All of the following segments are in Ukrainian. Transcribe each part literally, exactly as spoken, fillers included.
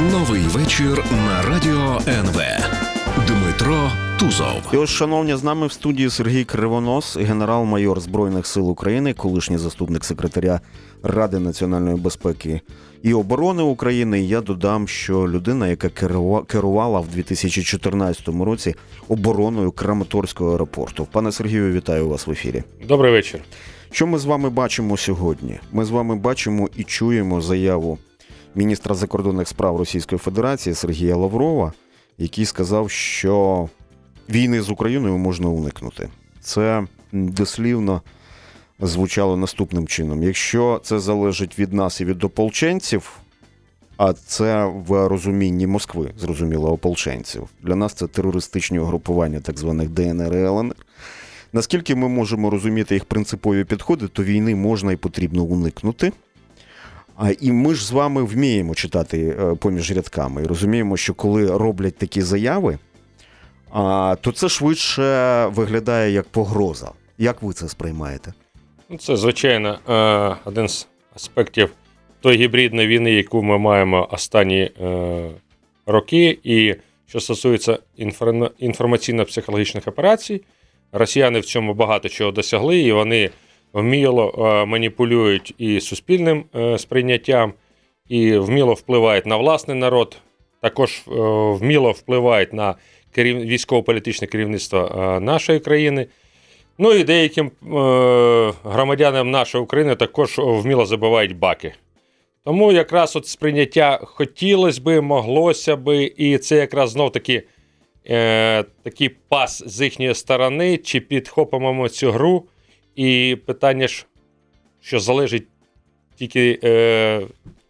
Новий вечір на радіо ен ве. Дмитро Тузов. І ось, шановні, з нами в студії Сергій Кривонос, генерал-майор Збройних сил України, колишній заступник секретаря Ради національної безпеки і оборони України. Я додам, що людина, яка керувала в дві тисячі чотирнадцятому році обороною Краматорського аеропорту. Пане Сергію, вітаю вас в ефірі. Добрий вечір. Що ми з вами бачимо сьогодні? Ми з вами бачимо і чуємо заяву міністра закордонних справ Російської Федерації Сергія Лаврова, який сказав, що війни з Україною можна уникнути. Це дослівно звучало наступним чином. Якщо це залежить від нас і від ополченців, а це в розумінні Москви, зрозуміло, ополченців, для нас це терористичні угрупування так званих де ен ер і ел ен ер, наскільки ми можемо розуміти їх принципові підходи, то війни можна і потрібно уникнути. І ми ж з вами вміємо читати поміж рядками і розуміємо, що коли роблять такі заяви, то це швидше виглядає як погроза. Як ви це сприймаєте? Це, звичайно, один з аспектів тої гібридної війни, яку ми маємо останні роки. І що стосується інформаційно-психологічних операцій, росіяни в цьому багато чого досягли, і вони вміло маніпулюють і суспільним сприйняттям, і вміло впливають на власний народ, також вміло впливають на керів... військово-політичне керівництво нашої країни. Ну і деяким громадянам нашої України також вміло забивають баки. Тому якраз от сприйняття хотілося би, моглося би, і це якраз знов-таки е, такий пас з їхньої сторони, чи підхопимо цю гру. І питання ж, що залежить тільки е,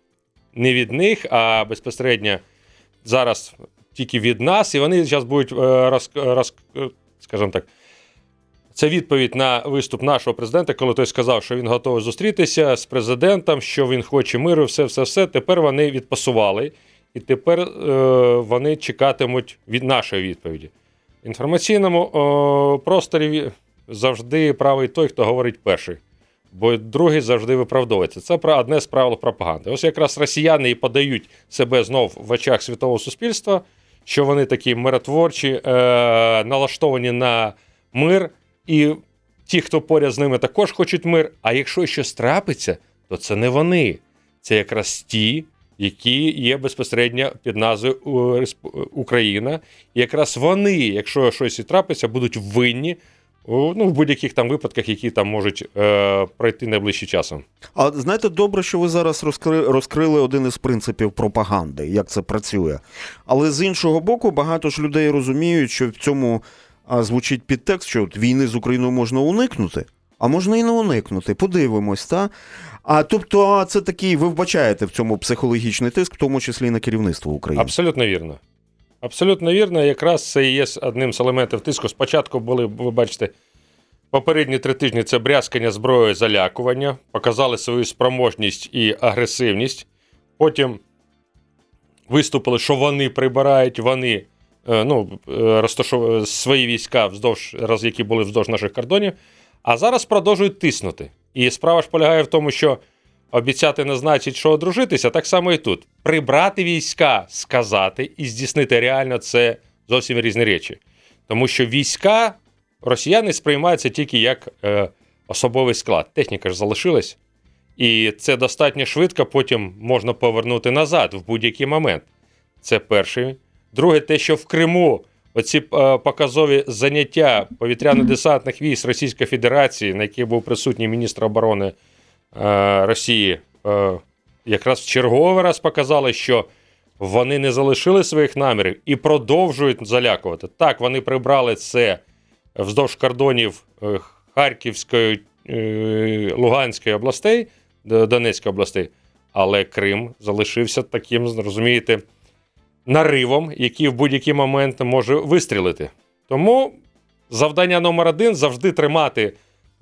не від них, а безпосередньо зараз тільки від нас. І вони зараз будуть, е, роз, роз, скажімо так, це відповідь на виступ нашого президента, коли той сказав, що він готовий зустрітися з президентом, що він хоче миру, все-все-все. Тепер вони відпасували, і тепер е, вони чекатимуть від нашої відповіді. В інформаційному е, просторі завжди правий той, хто говорить перший, бо другий завжди виправдовується. Це одне з правил пропаганди. Ось якраз росіяни і подають себе знов в очах світового суспільства, що вони такі миротворчі, е, налаштовані на мир, і ті, хто поряд з ними, також хочуть мир. А якщо щось трапиться, то це не вони. Це якраз ті, які є безпосередньо під назвою Україна. І якраз вони, якщо щось і трапиться, будуть винні, ну, в будь-яких там випадках, які там можуть е, пройти найближчим часом. А знаєте, добре, що ви зараз розкри... розкрили один із принципів пропаганди, як це працює. Але з іншого боку, багато ж людей розуміють, що в цьому а, звучить підтекст, що от війни з Україною можна уникнути, а можна і не уникнути. Подивимось, та? А тобто це такий, ви вбачаєте в цьому психологічний тиск, в тому числі і на керівництво України. Абсолютно вірно. Абсолютно вірно, якраз це і є одним з елементів тиску. Спочатку були, ви бачите, попередні три тижні це брязкання зброєю, залякування, показали свою спроможність і агресивність. Потім виступили, що вони прибирають, вони ну, розташовують свої війська, вздовж, які були вздовж наших кордонів, а зараз продовжують тиснути. І справа ж полягає в тому, що обіцяти не значить, що одружитися, так само і тут. Прибрати війська, сказати і здійснити реально – це зовсім різні речі. Тому що війська росіяни сприймаються тільки як е, особовий склад. Техніка ж залишилась. І це достатньо швидко потім можна повернути назад в будь-який момент. Це перше. Друге, те, що в Криму оці е, показові заняття повітряно-десантних військ Російської Федерації, на яких був присутній міністр оборони Росії, якраз в черговий раз показали, що вони не залишили своїх намірів і продовжують залякувати. Так, вони прибрали це вздовж кордонів Харківської, Луганської областей, Донецької областей, але Крим залишився таким, розумієте, наривом, який в будь-який момент може вистрілити. Тому завдання номер один – завжди тримати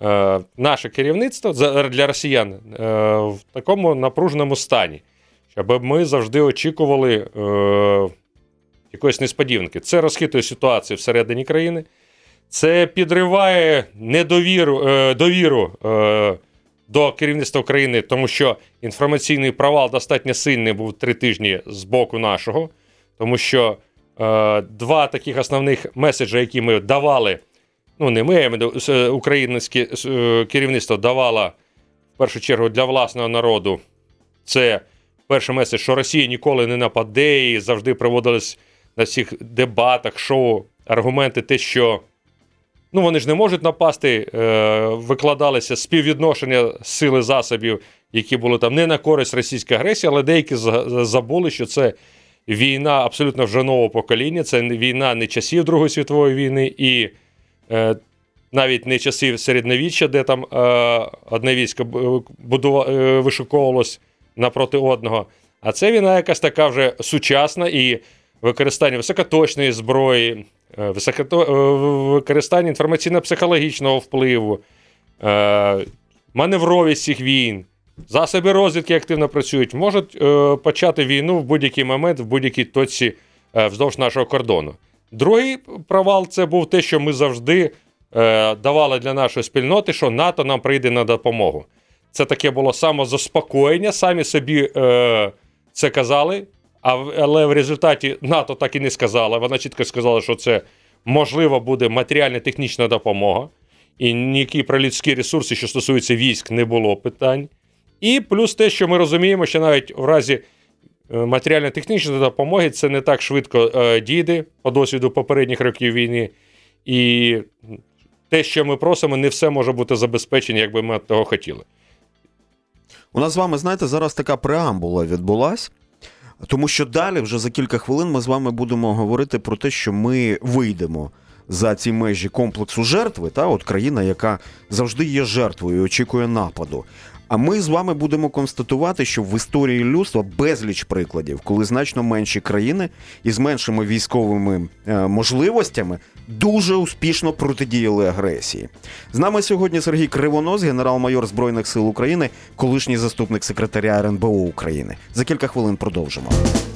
наше керівництво для росіян в такому напруженому стані, щоб ми завжди очікували е, якоїсь несподіванки. Це розхитує ситуацію всередині країни, це підриває недовіру, е, довіру е, до керівництва України, тому що інформаційний провал достатньо сильний був три тижні з боку нашого, тому що е, два таких основних меседжі, які ми давали, ну не ми, а українське керівництво давало в першу чергу для власного народу, це перший меседж, що Росія ніколи не нападе, і завжди проводились на всіх дебатах, шоу, аргументи те, що ну, вони ж не можуть напасти, е, викладалися співвідношення сили засобів, які були там не на користь російської агресії, але деякі забули, що це війна абсолютно вже нового покоління, це війна не часів Другої світової війни і е, навіть не часів середньовіччя, де там е, одне військо будува, е, вишуковувалось напроти одного, а це війна якась така вже сучасна і використання високоточної зброї, високото... використання інформаційно-психологічного впливу, маневровість цих війн, засоби розвідки активно працюють, можуть почати війну в будь-який момент, в будь-якій точці вздовж нашого кордону. Другий провал – це був те, що ми завжди давали для нашої спільноти, що НАТО нам прийде на допомогу. Це таке було самозаспокоєння, самі собі це казали, але в результаті НАТО так і не сказала. Вона чітко сказала, що це можливо буде матеріально-технічна допомога. І ніякі про людські ресурси, що стосуються військ, не було питань. І плюс те, що ми розуміємо, що навіть в разі матеріально-технічної допомоги це не так швидко е, дійде по досвіду попередніх років війни. І те, що ми просимо, не все може бути забезпечено, як би ми того хотіли. У нас з вами, знаєте, зараз така преамбула відбулась. Тому що далі, вже за кілька хвилин, ми з вами будемо говорити про те, що ми вийдемо за ці межі комплексу жертви, та, от країна, яка завжди є жертвою і очікує нападу. А ми з вами будемо констатувати, що в історії людства безліч прикладів, коли значно менші країни із меншими військовими е, можливостями дуже успішно протидіяли агресії. З нами сьогодні Сергій Кривонос, генерал-майор Збройних сил України, колишній заступник секретаря ер ен бе о України. За кілька хвилин продовжимо.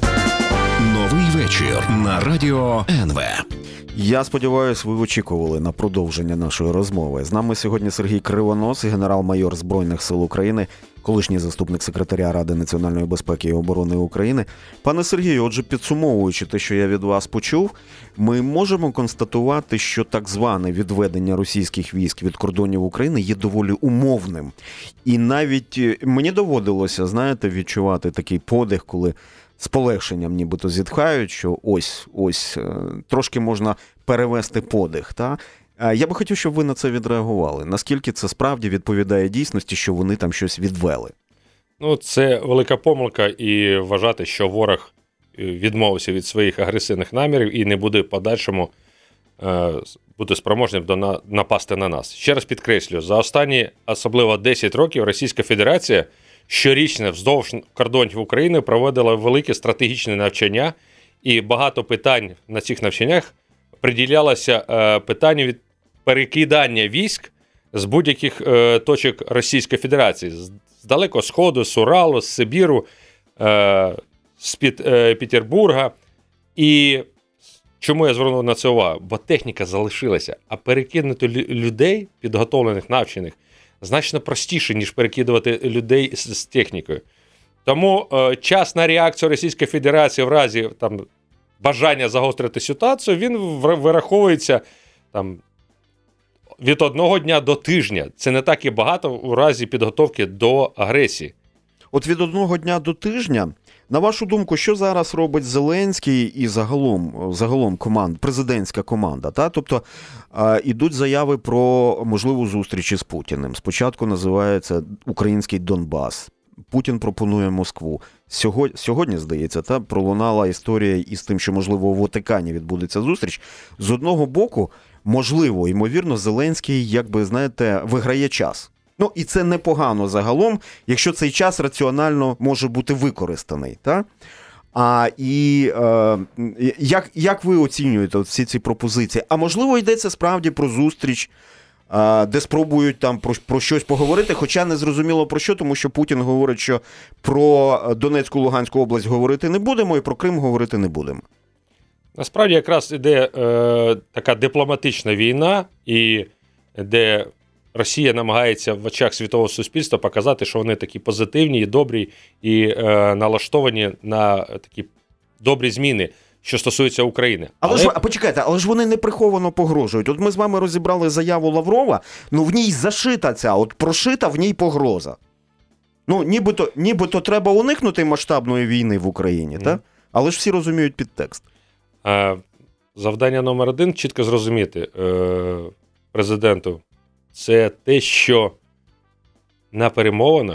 Новий вечір на радіо ен ве. Я сподіваюся, ви очікували на продовження нашої розмови. З нами сьогодні Сергій Кривонос, генерал-майор Збройних сил України, колишній заступник секретаря Ради національної безпеки і оборони України. Пане Сергію, отже, підсумовуючи те, що я від вас почув, ми можемо констатувати, що так зване відведення російських військ від кордонів України є доволі умовним. І навіть мені доводилося, знаєте, відчувати такий подих, коли з полегшенням нібито зітхають, що ось, ось, трошки можна перевести подих. Та? Я би хотів, щоб ви на це відреагували. Наскільки це справді відповідає дійсності, що вони там щось відвели? Ну, це велика помилка і вважати, що ворог відмовився від своїх агресивних намірів і не буде в подальшому е, бути спроможним до на, напасти на нас. Ще раз підкреслюю, за останні, особливо десять років, Російська Федерація щорічно вздовж кордонів України проводила великі стратегічні навчання, і багато питань на цих навчаннях приділялося е, питанню від перекидання військ з будь-яких е, точок Російської Федерації. З, з Далекого Сходу, з Уралу, з Сибіру, е, з Піт, е, Петербурга. І чому я звернув на це увагу? Бо техніка залишилася, а перекинути людей, підготовлених, навчених, значно простіше, ніж перекидувати людей з, з технікою. Тому е, час на реакцію Російської Федерації в разі там, бажання загострити ситуацію, він вираховується там, від одного дня до тижня. Це не так і багато у разі підготовки до агресії. От від одного дня до тижня, на вашу думку, що зараз робить Зеленський і загалом, загалом команд, президентська команда? Та? Тобто е, ідуть заяви про можливу зустріч із Путіним. Спочатку називається український Донбас. Путін пропонує Москву. Сьогодні, сьогодні здається, та, пролунала історія із тим, що, можливо, у Ватикані відбудеться зустріч. З одного боку, можливо, ймовірно, Зеленський, якби, знаєте, виграє час. Ну, і це непогано загалом, якщо цей час раціонально може бути використаний. Та? А, і е, як, як ви оцінюєте всі ці пропозиції? А можливо, йдеться справді про зустріч, е, де спробують там про, про щось поговорити, хоча не зрозуміло про що, тому що Путін говорить, що про Донецьку, Луганську область говорити не будемо і про Крим говорити не будемо. Насправді якраз іде е, така дипломатична війна, і де Росія намагається в очах світового суспільства показати, що вони такі позитивні і добрі, і е, налаштовані на такі добрі зміни, що стосуються України. Але, але ж, а почекайте, але ж вони не приховано погрожують. От ми з вами розібрали заяву Лаврова, ну в ній зашита ця, от прошита в ній погроза. Ну, нібито, нібито треба уникнути масштабної війни в Україні, mm. так? Але ж всі розуміють підтекст. А, завдання номер один – чітко зрозуміти е, президенту. Це те, що на перемовинах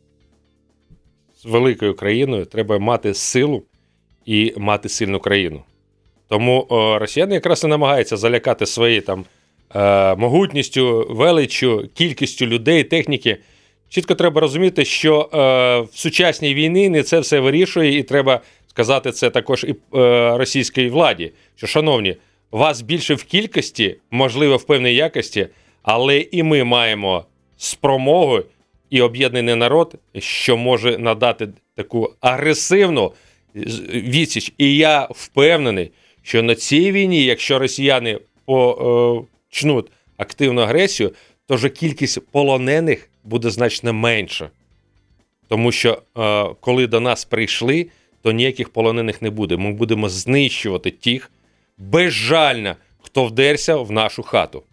з великою країною треба мати силу і мати сильну країну. Тому о, росіяни якраз і намагаються залякати своєю там е, могутністю, величчю, кількістю людей, техніки. Чітко треба розуміти, що е, в сучасній війні не це все вирішує, і треба сказати це також і е, російській владі, що, шановні, вас більше в кількості, можливо, в певній якості, але і ми маємо спромогу і об'єднаний народ, що може надати таку агресивну відсіч. І я впевнений, що на цій війні, якщо росіяни почнуть активну агресію, то вже кількість полонених буде значно менша. Тому що коли до нас прийшли, то ніяких полонених не буде. Ми будемо знищувати тих, безжально, хто вдерся в нашу хату.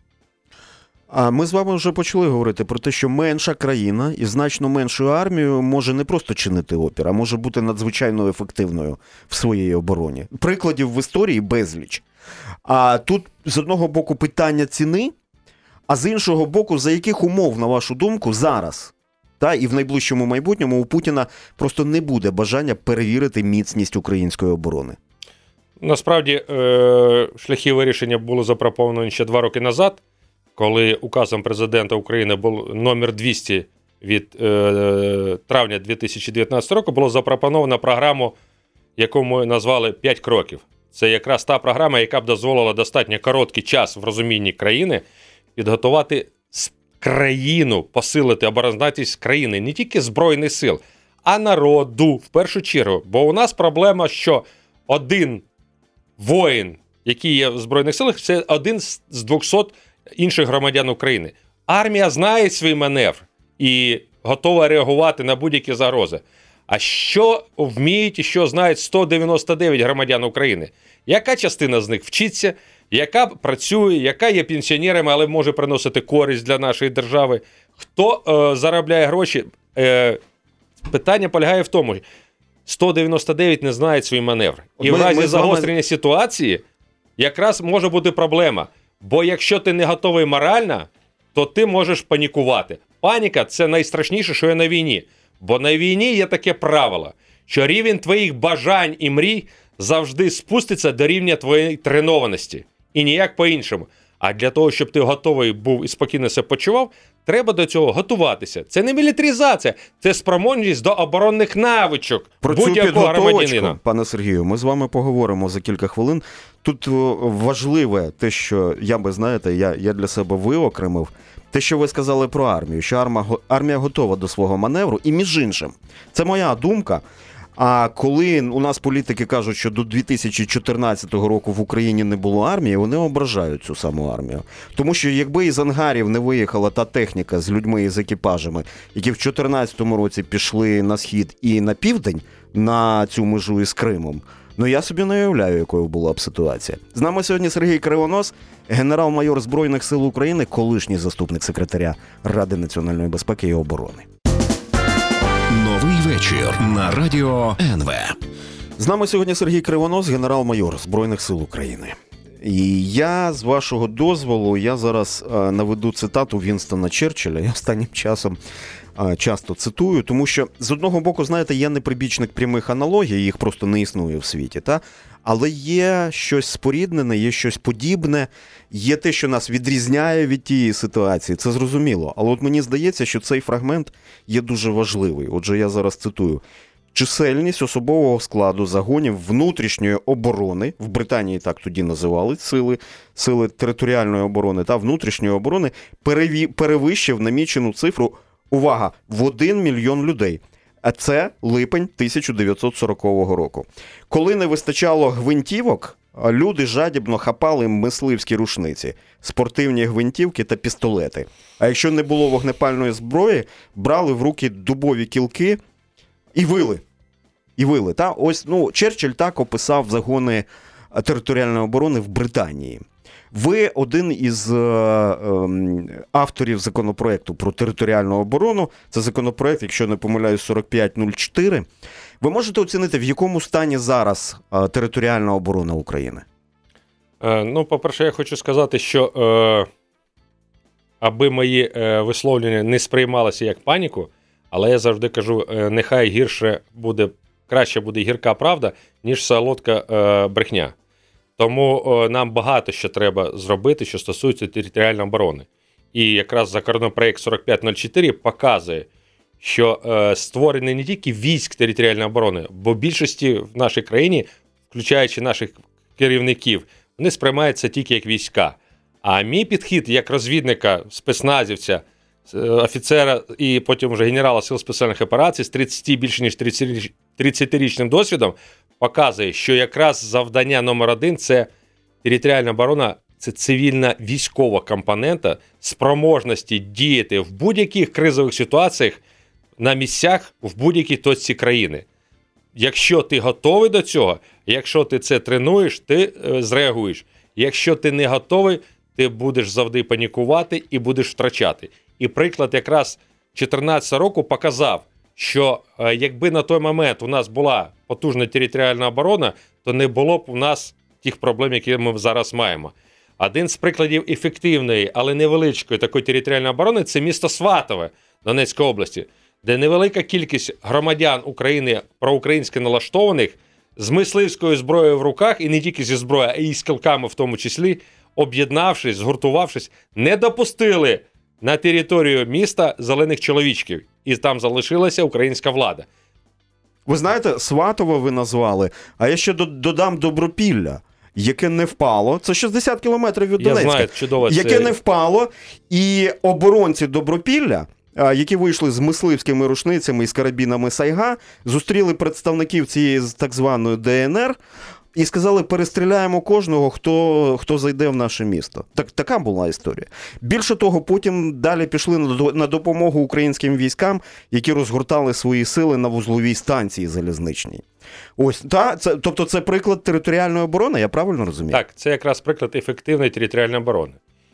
А ми з вами вже почали говорити про те, що менша країна і значно меншою армією може не просто чинити опір, а може бути надзвичайно ефективною в своїй обороні. Прикладів в історії безліч. А тут з одного боку питання ціни, а з іншого боку, за яких умов, на вашу думку, зараз та і в найближчому майбутньому у Путіна просто не буде бажання перевірити міцність української оборони? Насправді, шляхи вирішення були запропоновані ще два роки назад, коли указом президента України був номер двісті від е, травня дві тисячі дев'ятнадцятого року, було запропоновано програму, яку ми назвали «п'ять кроків». Це якраз та програма, яка б дозволила достатньо короткий час в розумінні країни підготувати країну, посилити обороноздатність країни, не тільки Збройних сил, а народу в першу чергу. Бо у нас проблема, що один воїн, який є в Збройних силах, це один з двохсот інших громадян України. Армія знає свій маневр і готова реагувати на будь-які загрози. А що вміють і що знають сто дев'яносто дев'ять громадян України? Яка частина з них вчиться, яка працює, яка є пенсіонерами, але може приносити користь для нашої держави? Хто е, заробляє гроші? Е, питання полягає в тому, сто дев'яносто дев'ять не знають свій маневр. І ми, в разі загострення вами... ситуації якраз може бути проблема. Бо якщо ти не готовий морально, то ти можеш панікувати. Паніка – це найстрашніше, що є на війні. Бо на війні є таке правило, що рівень твоїх бажань і мрій завжди спуститься до рівня твоєї тренованості. І ніяк по-іншому. А для того, щоб ти готовий був і спокійно себе почував, треба до цього готуватися. Це не мілітаризація, це спроможність до оборонних навичок будь-якого громадянина. Пане Сергію, ми з вами поговоримо за кілька хвилин. Тут важливе те, що я би, знаєте, я, я для себе виокремив, те, що ви сказали про армію, що армія, армія готова до свого маневру, і між іншим, це моя думка. А коли у нас політики кажуть, що до дві тисячі чотирнадцятого року в Україні не було армії, вони ображають цю саму армію. Тому що якби із ангарів не виїхала та техніка з людьми і з екіпажами, які в дві тисячі чотирнадцятому році пішли на схід і на південь, на цю межу із Кримом, ну я собі не уявляю, якою була б ситуація. З нами сьогодні Сергій Кривонос, генерал-майор Збройних сил України, колишній заступник секретаря Ради національної безпеки і оборони. Новий вечір на радіо ен ве. З нами сьогодні Сергій Кривонос, генерал-майор Збройних сил України. І я, з вашого дозволу, я зараз а, наведу цитату Вінстона Черчилля. Я останнім часом а, часто цитую, тому що, з одного боку, знаєте, я не прибічник прямих аналогій, їх просто не існує в світі, та? Але є щось споріднене, є щось подібне, є те, що нас відрізняє від тієї ситуації, це зрозуміло. Але от мені здається, що цей фрагмент є дуже важливий. Отже, я зараз цитую. Чисельність особового складу загонів внутрішньої оборони, в Британії так тоді називали сили, сили територіальної оборони та внутрішньої оборони, переві, перевищив намічену цифру, увага, в один мільйон людей. А це липень тисяча дев'ятсот сорокового року. Коли не вистачало гвинтівок люди жадібно хапали мисливські рушниці, спортивні гвинтівки та пістолети. А якщо не було вогнепальної зброї, брали в руки дубові кілки і вили. І вили. Та? Ось, ну, Черчилль так описав загони територіальної оборони в Британії. Ви один із е, е, авторів законопроекту про територіальну оборону. Це законопроект, якщо не помиляюсь, сорок п'ять нуль чотири. Ви можете оцінити, в якому стані зараз е, територіальна оборона України? Е, ну, по-перше, я хочу сказати, що е, аби мої е, висловлення не сприймалися як паніку, але я завжди кажу, е, нехай гірше буде, краще буде гірка правда, ніж солодка е, брехня. Тому о, нам багато що треба зробити, що стосується територіальної оборони. І якраз законопроект сорок п'ять нуль чотири показує, що е, створений не тільки військ територіальної оборони, бо в більшості в нашій країні, включаючи наших керівників, вони сприймаються тільки як війська. А мій підхід як розвідника, спецназівця, офіцера і потім вже генерала Сил спеціальних операцій з тридцяти, більше ніж тридцятирічним досвідом, показує, що якраз завдання номер один – це територіальна оборона, це цивільна військова компонента спроможності діяти в будь-яких кризових ситуаціях на місцях в будь-якій точці країни. Якщо ти готовий до цього, якщо ти це тренуєш, ти е, зреагуєш. Якщо ти не готовий, ти будеш завжди панікувати і будеш втрачати. І приклад якраз чотирнадцятого року показав, що е, якби на той момент у нас була потужна територіальна оборона, то не було б у нас тих проблем, які ми зараз маємо. Один з прикладів ефективної, але невеличкої такої територіальної оборони – це місто Сватове Донецької області, де невелика кількість громадян України, проукраїнськи налаштованих, з мисливською зброєю в руках, і не тільки зі зброєю, а й з кілками в тому числі, об'єднавшись, згуртувавшись, не допустили на територію міста зелених чоловічків. І там залишилася українська влада. Ви знаєте, Сватово ви назвали, а я ще додам Добропілля, яке не впало. Це шістдесят кілометрів від Донецька. Я знаю, чудово. Яке це... не впало, і оборонці Добропілля, які вийшли з мисливськими рушницями і з карабінами Сайга, зустріли представників цієї так званої Де Ен Ер і сказали, перестріляємо кожного, хто, хто зайде в наше місто. Так, така була історія. Більше того, потім далі пішли на допомогу українським військам, які розгортали свої сили на вузловій станції залізничній. Ось, та, це, тобто це приклад територіальної оборони, я правильно розумію? Так, це якраз приклад ефективної територіальної оборони.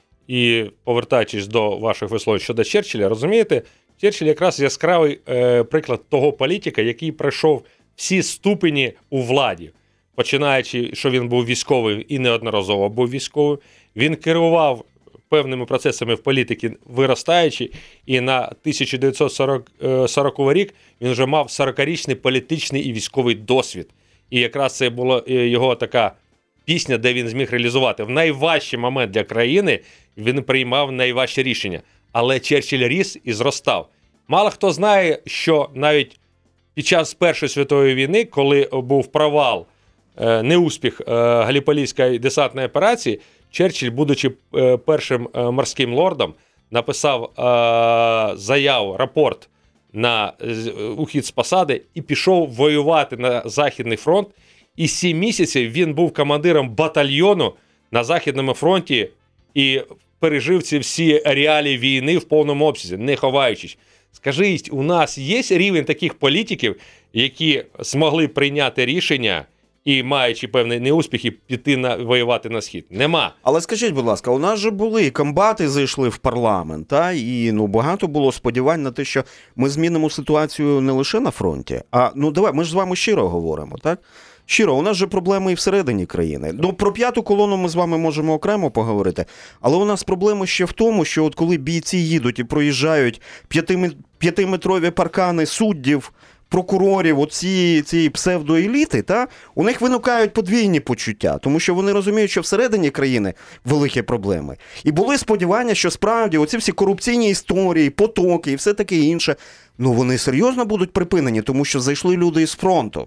І повертаючись до ваших висловлень щодо Черчилля, розумієте, Черчилль якраз яскравий е, приклад того політика, який пройшов всі ступені у владі. Починаючи, що він був військовим і неодноразово був військовим, він керував певними процесами в політиці виростаючи, і на тисяча дев'ятсот сороковий рік він вже мав сорокарічний політичний і військовий досвід. І якраз це була його така пісня, де він зміг реалізувати. В найважчий момент для країни він приймав найважче рішення. Але Черчилль ріс і зростав. Мало хто знає, що навіть під час Першої світової війни, коли був провал, неуспіх Галіполійської десантної операції, Черчилль, будучи першим морським лордом, написав заяву, рапорт на ухід з посади і пішов воювати на Західний фронт. І сім місяців він був командиром батальйону на Західному фронті і пережив ці всі реалії війни в повному обсязі, не ховаючись. Скажіть, у нас є рівень таких політиків, які змогли прийняти рішення і, маючи певний неуспіх, і піти на, воювати на Схід? Нема. Але скажіть, будь ласка, у нас же були, комбати зайшли в парламент, та? І ну, багато було сподівань на те, що ми змінимо ситуацію не лише на фронті, а, ну давай, ми ж з вами щиро говоримо, так? Щиро, у нас же проблеми і всередині країни. Ну, про п'яту колону ми з вами можемо окремо поговорити, але у нас проблема ще в тому, що от коли бійці їдуть і проїжджають п'ятиметрові паркани суддів, прокурорів, оці цієї псевдоеліти, та, у них виникають подвійні почуття, тому що вони розуміють, що всередині країни великі проблеми. І були сподівання, що справді оці всі корупційні історії, потоки і все таке інше, ну вони серйозно будуть припинені, тому що зайшли люди із фронту.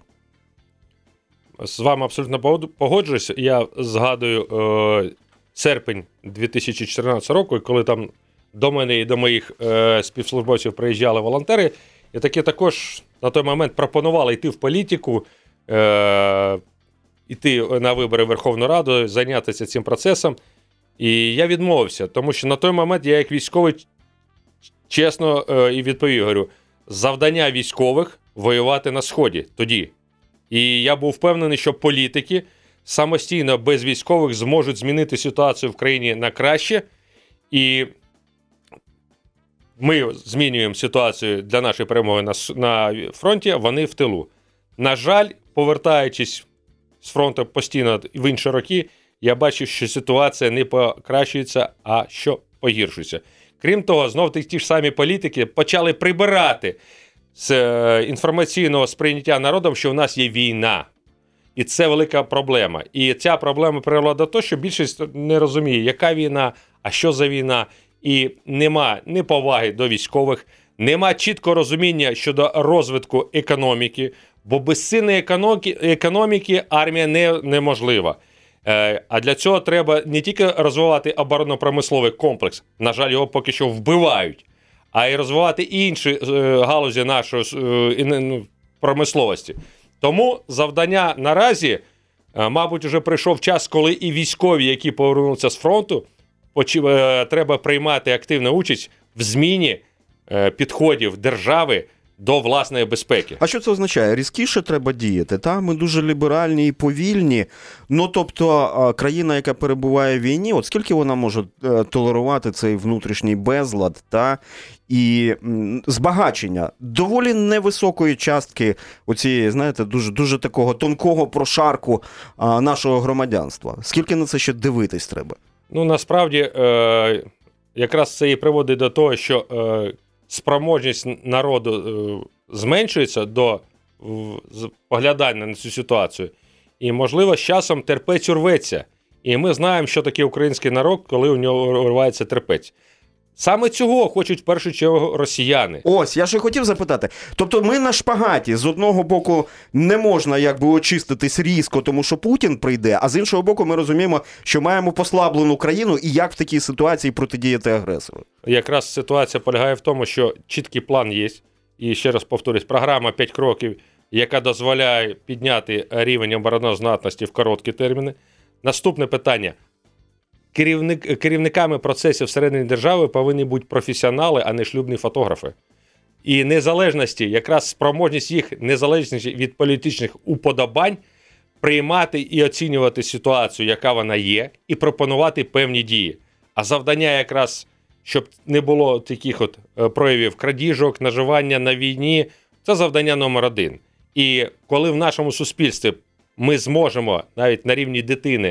З вами абсолютно погоджуюсь. Я згадую е, серпень дві тисячі чотирнадцятого року, коли там до мене і до моїх е, співслужбовців приїжджали волонтери, і таки також на той момент пропонували йти в політику, е, йти на вибори в Верховну Раду, зайнятися цим процесом. І я відмовився, тому що на той момент я як військовий чесно і відповів, говорю, завдання військових – воювати на Сході тоді. І я був впевнений, що політики самостійно без військових зможуть змінити ситуацію в країні на краще. І ми змінюємо ситуацію для нашої перемоги на, на фронті, а вони в тилу. На жаль, повертаючись з фронту постійно в інші роки, я бачив, що ситуація не покращується, а що погіршується. Крім того, знов ті ж самі політики почали прибирати з інформаційного сприйняття народом, що в нас є війна. І це велика проблема. І ця проблема привела до того, що більшість не розуміє, яка війна, а що за війна. І нема ні поваги до військових, нема чіткого розуміння щодо розвитку економіки, бо без сильної економіки, економіки армія не, неможлива. Е, а для цього треба не тільки розвивати оборонно-промисловий комплекс, на жаль, його поки що вбивають, а й розвивати інші е, галузі нашої е, промисловості. Тому завдання наразі, е, мабуть, вже прийшов час, коли і військові, які повернуться з фронту, почи, е, треба приймати активну участь в зміні е, підходів держави до власної безпеки. А що це означає? Різкіше треба діяти, та? Ми дуже ліберальні і повільні. Ну, тобто, країна, яка перебуває в війні, от скільки вона може толерувати цей внутрішній безлад, та? І збагачення доволі невисокої частки оцієї, знаєте, дуже, дуже такого тонкого прошарку а, нашого громадянства. Скільки на це ще дивитись треба? Ну, насправді, е, якраз це і приводить до того, що е, спроможність народу е, зменшується до в, поглядання на цю ситуацію. І, можливо, з часом терпець урветься. І ми знаємо, що таке український народ, коли у нього урвається терпець. Саме цього хочуть в першу чергу росіяни. Ось, я ж і хотів запитати. Тобто ми на шпагаті, з одного боку не можна якби очиститись різко, тому що Путін прийде, а з іншого боку ми розуміємо, що маємо послаблену країну і як в такій ситуації протидіяти агресору. Якраз ситуація полягає в тому, що чіткий план є. І ще раз повторюсь, програма п'ять кроків, яка дозволяє підняти рівень обороноздатності в короткі терміни. Наступне питання. Керівник, керівниками процесів всередині держави повинні бути професіонали, а не шлюбні фотографи. І незалежності, якраз спроможність їх, незалежності від політичних уподобань, приймати і оцінювати ситуацію, яка вона є, і пропонувати певні дії. А завдання якраз, щоб не було таких от проявів крадіжок, наживання на війні, це завдання номер один. І коли в нашому суспільстві ми зможемо, навіть на рівні дитини,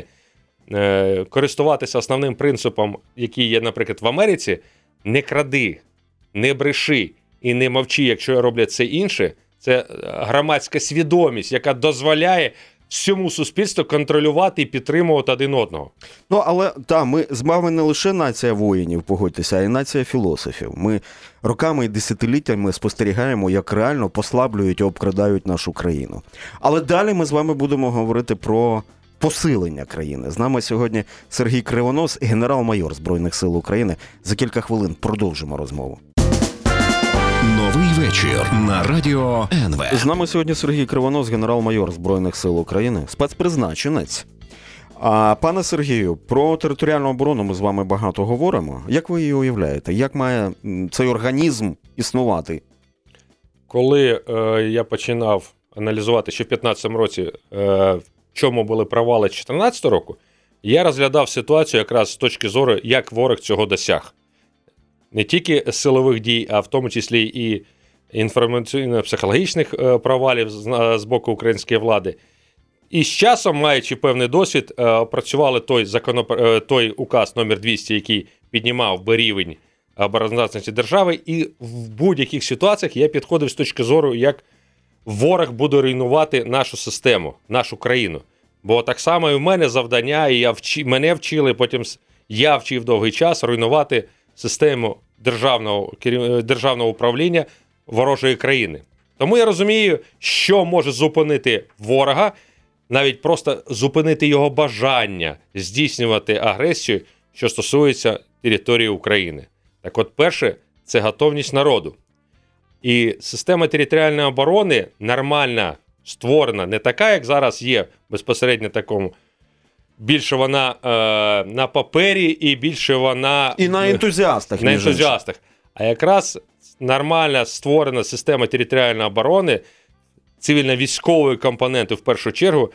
користуватися основним принципом, який є, наприклад, в Америці, не кради, не бреши і не мовчи, якщо роблять це інше, це громадська свідомість, яка дозволяє всьому суспільству контролювати і підтримувати один одного. Ну, але, та, ми з вами не лише нація воїнів, погодьтеся, а й нація філософів. Ми роками і десятиліттями спостерігаємо, як реально послаблюють і обкрадають нашу країну. Але далі ми з вами будемо говорити про посилення країни. З нами сьогодні Сергій Кривонос, генерал-майор Збройних сил України. За кілька хвилин продовжимо розмову. Новий вечір на радіо ен ве. З нами сьогодні Сергій Кривонос, генерал-майор Збройних сил України, спецпризначенець. А, пане Сергію, про територіальну оборону ми з вами багато говоримо. Як ви її уявляєте? Як має цей організм існувати? Коли е, я починав аналізувати ще в п'ятнадцятому році, е, в чому були провали дві тисячі чотирнадцятого року, я розглядав ситуацію якраз з точки зору, як ворог цього досяг. Не тільки силових дій, а в тому числі і інформаційно-психологічних провалів з боку української влади. І з часом, маючи певний досвід, опрацювали той, законоп... той указ номер двісті, який піднімав би рівень обороноздатності держави, і в будь-яких ситуаціях я підходив з точки зору, як ворог буде руйнувати нашу систему, нашу країну. Бо так само і в мене завдання, і я вчи... мене вчили, потім я вчив довгий час руйнувати систему державного, державного управління ворожої країни. Тому я розумію, що може зупинити ворога, навіть просто зупинити його бажання здійснювати агресію, що стосується території України. Так от, перше, це готовність народу. І система територіальної оборони нормальна, створена не така, як зараз є, безпосередньо такому. Більше вона е, на папері і більше вона... І на ентузіастах. На ентузіастах. А якраз нормальна створена система територіальної оборони, цивільно-військової компоненти в першу чергу,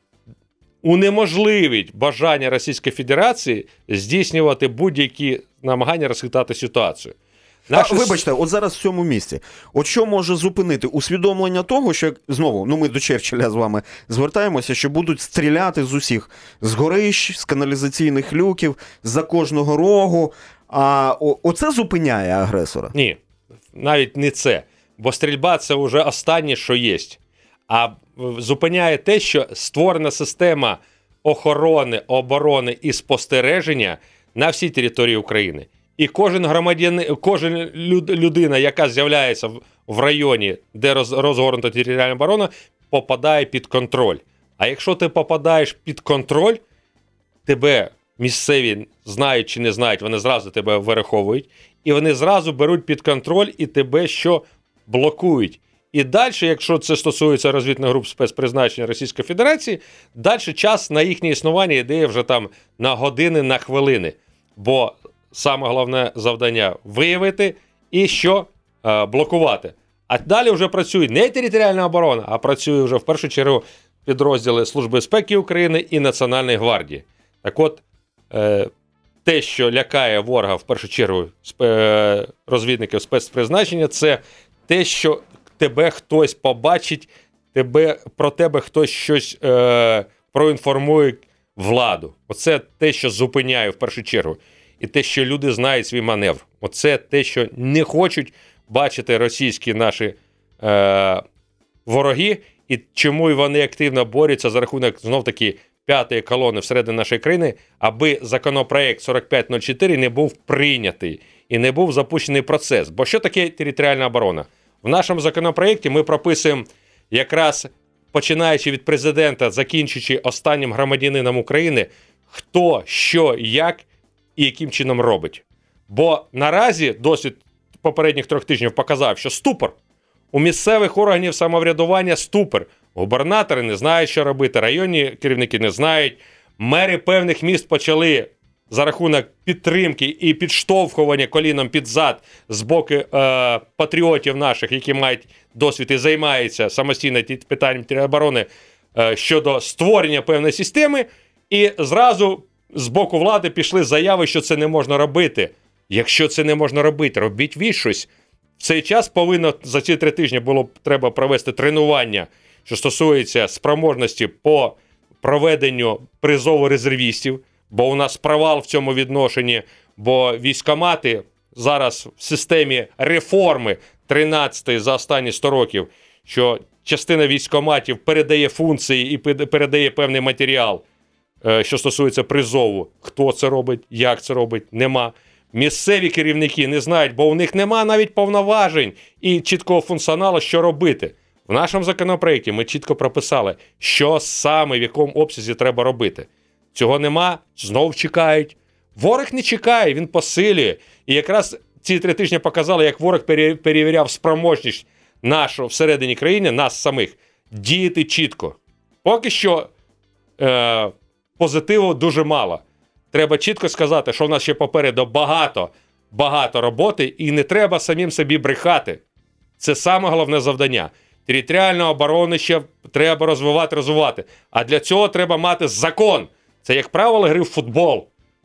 унеможливить бажання Російської Федерації здійснювати будь-які намагання розхитати ситуацію. Наша... А, вибачте, от зараз в цьому місці. От що може зупинити? Усвідомлення того, що, знову, ну ми до Черчилля з вами звертаємося, що будуть стріляти з усіх, з горищ, з каналізаційних люків, з-за кожного рогу. А о, оце зупиняє агресора? Ні, навіть не це. Бо стрільба – це вже останнє, що є. А зупиняє те, що створена система охорони, оборони і спостереження на всій території України. І кожен громадянин, кожен людина, яка з'являється в, в районі, де роз, розгорнута територіальна оборона, попадає під контроль. А якщо ти попадаєш під контроль, тебе місцеві знають чи не знають, вони зразу тебе вираховують, і вони зразу беруть під контроль і тебе що блокують. І далі, якщо це стосується розвідних груп спецпризначення Російської Федерації, далі час на їхнє існування йде вже там на години, на хвилини. Бо саме головне завдання – виявити і що? Е, блокувати. А далі вже працює не територіальна оборона, а працює вже в першу чергу підрозділи Служби безпеки України і Національної гвардії. Так от, е, те, що лякає ворога в першу чергу спе- розвідників спецпризначення, це те, що тебе хтось побачить, тебе, про тебе хтось щось е, проінформує владу. Оце те, що зупиняє в першу чергу. І те, що люди знають свій маневр. Оце те, що не хочуть бачити російські наші е, вороги, і чому вони активно борються за рахунок, знов-таки, п'ятої колони всередині нашої країни, аби законопроект сорок п'ять нуль чотири не був прийнятий і не був запущений процес. Бо що таке територіальна оборона? В нашому законопроекті ми прописуємо якраз, починаючи від президента, закінчуючи останнім громадянином України, хто, що, як і яким чином робить. Бо наразі досвід попередніх трьох тижнів показав, що ступор. У місцевих органів самоврядування ступор. Губернатори не знають, що робити, районні керівники не знають. Мери певних міст почали за рахунок підтримки і підштовхування коліном під зад з боку е, патріотів наших, які мають досвід і займаються самостійно питанням тероборони е, щодо створення певної системи, і зразу з боку влади пішли заяви, що це не можна робити. Якщо це не можна робити, робіть ви щось. В цей час повинно за ці три тижні було треба провести тренування, що стосується спроможності по проведенню призову резервістів, бо у нас провал в цьому відношенні, бо військкомати зараз в системі реформи тринадцятої за останні сто років, що частина військкоматів передає функції і передає певний матеріал, що стосується призову. Хто це робить, як це робить, нема. Місцеві керівники не знають, бо у них нема навіть повноважень і чіткого функціоналу, що робити. В нашому законопроекті ми чітко прописали, що саме, в якому обсязі треба робити. Цього нема, знов чекають. Ворог не чекає, він посилює. І якраз ці три тижні показали, як ворог перевіряв спроможність нашу всередині країни, нас самих, діяти чітко. Поки що е, позитиву дуже мало. Треба чітко сказати, що в нас ще попереду багато, багато роботи, і не треба самим собі брехати. Це саме головне завдання. Територіальну оборону ще треба розвивати, розвивати. А для цього треба мати закон. Це, як правило, гри в футбол.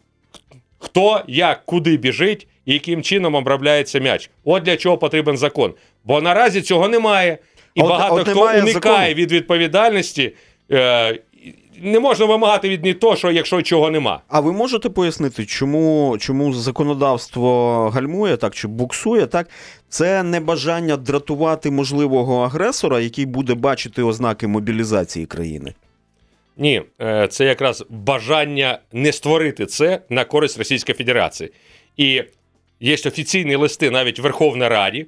Хто, як, куди біжить і яким чином обробляється м'яч. От для чого потрібен закон. Бо наразі цього немає. І от, багато от хто уникає закону від відповідальності. Е, не можна вимагати від них того, що якщо чого нема. А ви можете пояснити, чому, чому законодавство гальмує так, чи буксує так? Це не бажання дратувати можливого агресора, який буде бачити ознаки мобілізації країни? Ні, це якраз бажання не створити це на користь Російської Федерації. І є офіційні листи навіть в Верховній Раді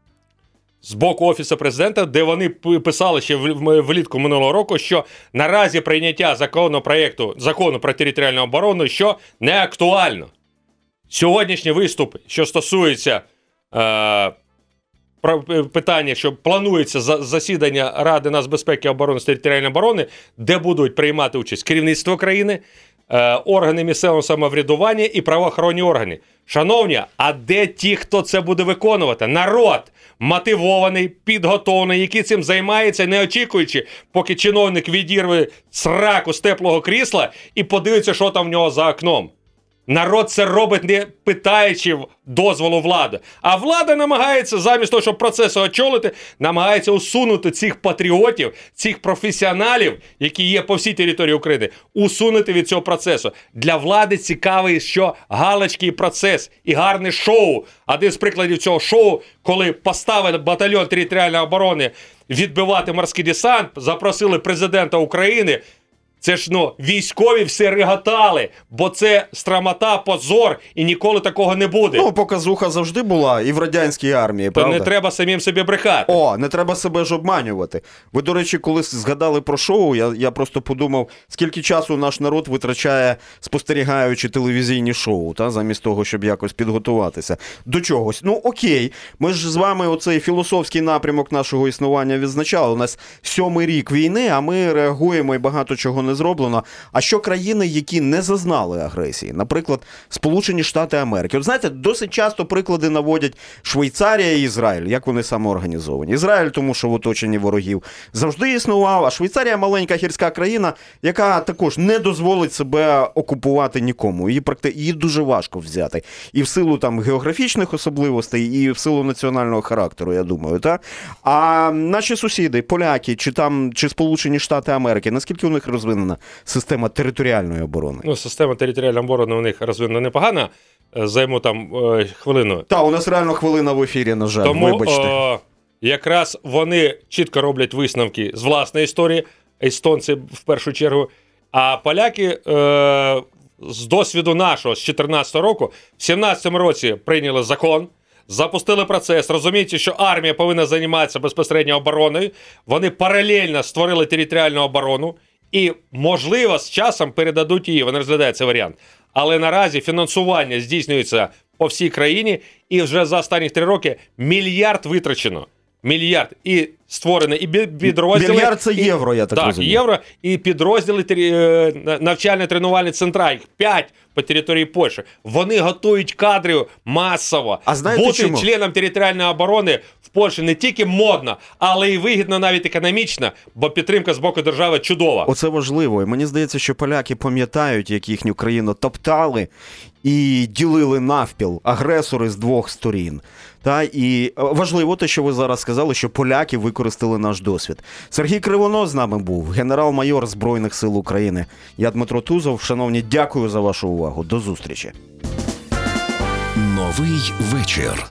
з боку Офісу Президента, де вони писали ще влітку минулого року, що наразі прийняття законопроекту, закону про територіальну оборону, що не актуально. Сьогоднішній виступ, що стосується е, питання, що планується засідання Ради нацбезпеки, оборони та територіальної оборони, де будуть приймати участь керівництво країни, органи місцевого самоврядування і правоохоронні органи. Шановні, а де ті, хто це буде виконувати? Народ мотивований, підготовлений, який цим займається, не очікуючи, поки чиновник відірве сраку з теплого крісла і подивиться, що там в нього за окном. Народ це робить, не питаючи дозволу влади. А влада намагається, замість того, щоб процеси очолити, намагається усунути цих патріотів, цих професіоналів, які є по всій території України, усунути від цього процесу. Для влади цікавий, що галочки і процес, і гарне шоу. Один з прикладів цього шоу, коли поставили батальйон територіальної оборони відбивати морський десант, запросили президента України. Це ж, ну, військові все реготали, бо це страмота, позор, і ніколи такого не буде. Ну, показуха завжди була і в радянській армії, То правда? не треба самим собі брехати. О, не треба себе ж обманювати. Ви, до речі, коли згадали про шоу, я, я просто подумав, скільки часу наш народ витрачає, спостерігаючи телевізійні шоу, та, замість того, щоб якось підготуватися до чогось. Ну, окей, ми ж з вами оцей філософський напрямок нашого існування відзначали. У нас сьомий рік війни, а ми реагуємо і багато чого не зроблено. А що країни, які не зазнали агресії? Наприклад, Сполучені Штати Америки. От знаєте, досить часто приклади наводять Швейцарія і Ізраїль, як вони самоорганізовані. Ізраїль, тому що в оточенні ворогів завжди існував, а Швейцарія маленька гірська країна, яка також не дозволить себе окупувати нікому. Її, практи... Її дуже важко взяти. І в силу там географічних особливостей, і в силу національного характеру, я думаю. Та? А наші сусіди, поляки, чи там, чи Сполучені Штати Америки, наскільки у них розвинена система територіальної оборони? Ну, система територіальної оборони у них розвинена непогано. Займу там е, хвилину. Та, у нас реально хвилина в ефірі, на жаль, Тому, вибачте. Е, якраз вони чітко роблять висновки з власної історії, естонці в першу чергу, а поляки е, з досвіду нашого, з чотирнадцятого року, в сімнадцятому році прийняли закон, запустили процес, розумієте, що армія повинна займатися безпосередньо обороною, вони паралельно створили територіальну оборону, і, можливо, з часом передадуть її, вони розглядають цей варіант. Але наразі фінансування здійснюється по всій країні, і вже за останні три роки мільярд витрачено. Мільярд. І створені і підрозділи. Мільярд – це євро, я так, так розумію. Так, євро. І підрозділи навчально-тренувальні центра, їх п'ять по території Польщі. Вони готують кадри масово. А знаєте бути чому? членом територіальної оборони в Польщі не тільки модно, але й вигідно навіть економічно, бо підтримка з боку держави чудова. Оце важливо. І мені здається, що поляки пам'ятають, як їхню країну топтали і ділили навпіл агресори з двох сторін. Та, і важливо те, що ви зараз сказали, що поляки використали наш досвід. Сергій Кривонос з нами був, генерал-майор Збройних сил України. Я Дмитро Тузов. Шановні, дякую за вашу увагу. До зустрічі. Новий вечір.